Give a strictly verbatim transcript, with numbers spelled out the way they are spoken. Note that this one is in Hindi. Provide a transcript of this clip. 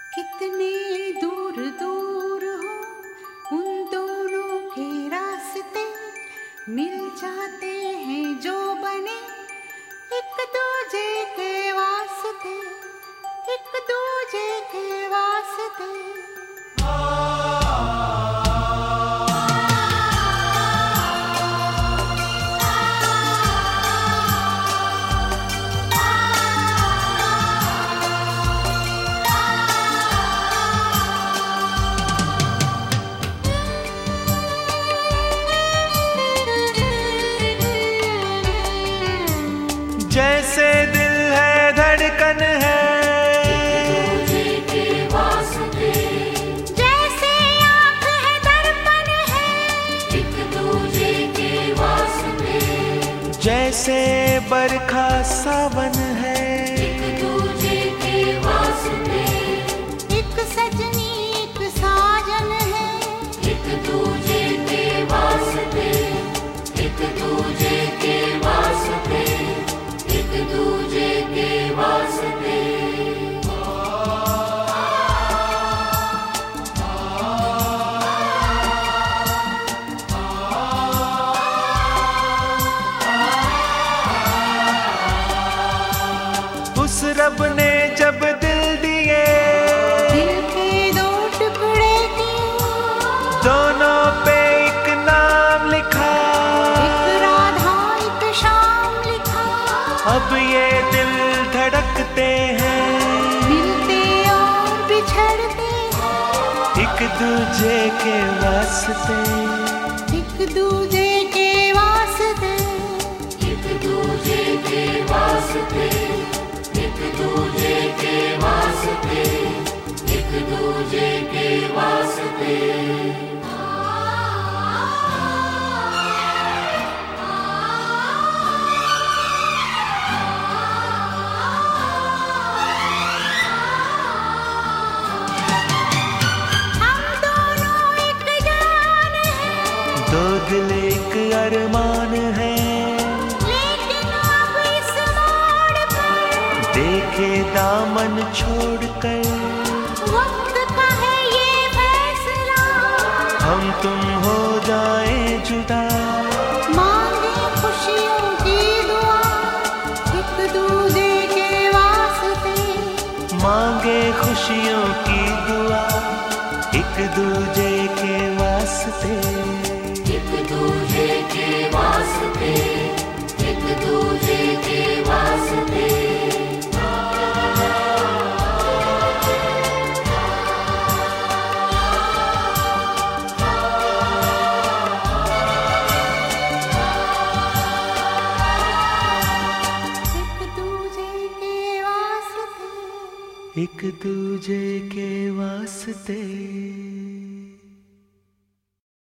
कितने दूर दूर हो उन दोनों के रास्ते, मिल जाते हैं जो बने एक दूजे के वास्ते, एक दूजे के वास्ते। जैसे दिल है धड़कन है, एक दूजे के वास्ते। जैसे आँख है दर्पण है, एक दूजे के वास्ते। जैसे बरखा सावन है, एक दूजे के वास्ते। एक सजनी एक साजन है, एक दूजे के वास्ते, एक दूजे के वास्ते, एक दूजे के वास्ते। उस रब ने जब दिल दिए, दिल के दो टुकड़े किए, दोनों पे एक नाम लिखा, एक राधा एक श्याम लिखा। अब ये दिल धड़कते हैं, मिलते और बिछड़ते हैं, एक दूजे के वास्ते, एक दूजे के वास्ते, एक दूजे के वास्ते, एक दूजे के वास्ते, एक दूजे के वास्ते। हम दोनों एक जान हैं, दो दिल एक अरमान है, लेकिन अब इस मोड़ पर देखे दामन छोड़कर, वक्त का है ये फैसला। हम तुम हो जाएं जुदा, मांगे खुशियों की दुआ, एक दूजे के वास्ते, मांगे खुशियों की दुआ, एक दूजे के वास्ते, एक दूजे के वास्ते, एक दूजे के वास्ते। एक दूजे के वास्ते, एक दूजे के वास्ते।